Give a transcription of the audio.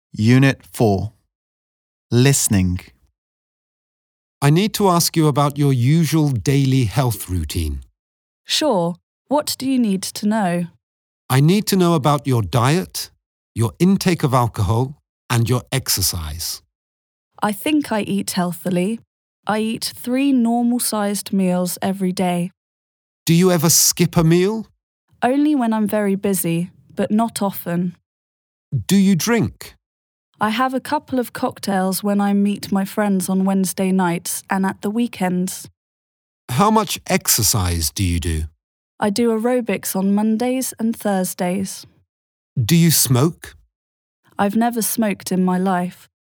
Unit 4. Listening. I need to ask you about your usual daily health routine. Sure. What do you need to know? I need to know about your diet, your intake of alcohol, and your exercise. I think I eat healthily. I eat 3 normal-sized meals every day. Do you ever skip a meal? Only when I'm very busy, but not often. Do you drink? I have a couple of cocktails when I meet my friends on Wednesday nights and at the weekends. How much exercise do you do? I do aerobics on Mondays and Thursdays. Do you smoke? I've never smoked in my life.